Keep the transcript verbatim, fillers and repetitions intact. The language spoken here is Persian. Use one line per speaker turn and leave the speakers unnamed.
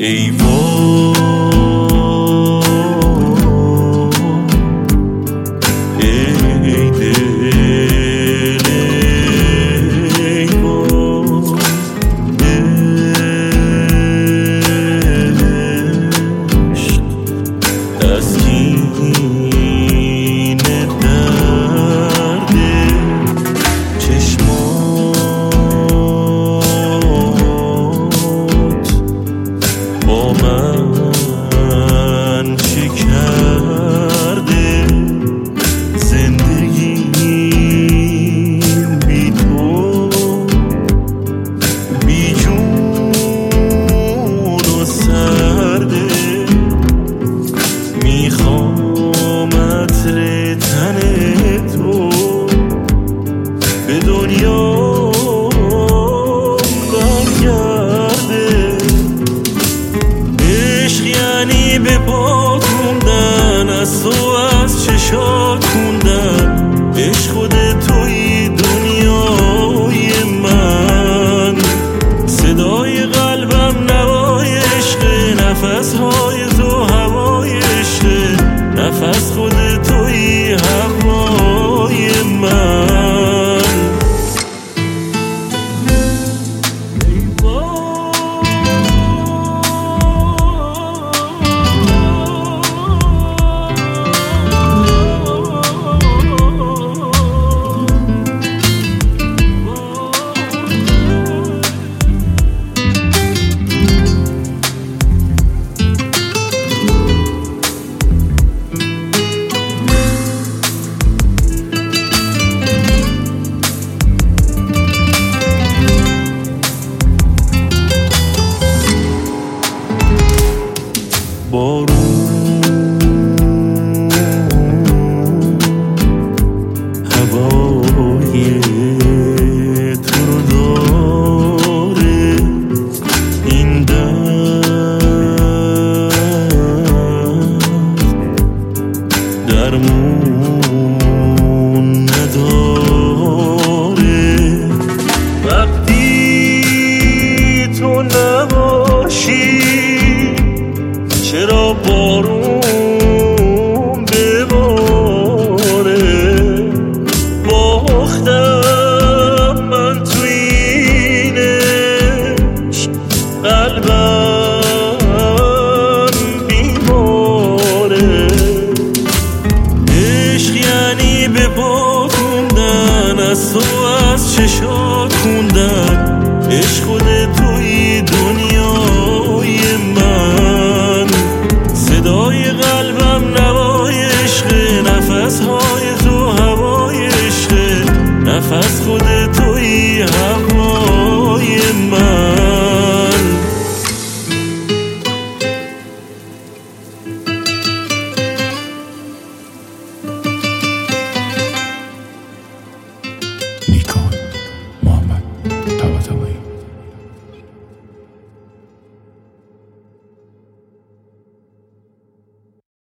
ای وای ای دل ای وای عشق تسکین درد چشمات با من چه کرده زندگی بی تو بی جون و سرده میخوام عطر تن تو به دنیا برگرده عشق یعنی به پا خوندن از تو از چشات خوندن عشق خود توی دنیای من صدای قلبم نوای عشق نفس های تو هوای عشق نفس خود توی هوای من بارون هوای تو رو داره این درد درمون نداره وقتی تو نباشی چرا بارون بباره باختم من تو این عشق قلبم بیماره عشق یعنی به پا خوندن از تو از چشات خوندن عشق خود توی دنیای من صدای قلبم نوای عشق نفس های تو هوای عشق نفس خود توی هم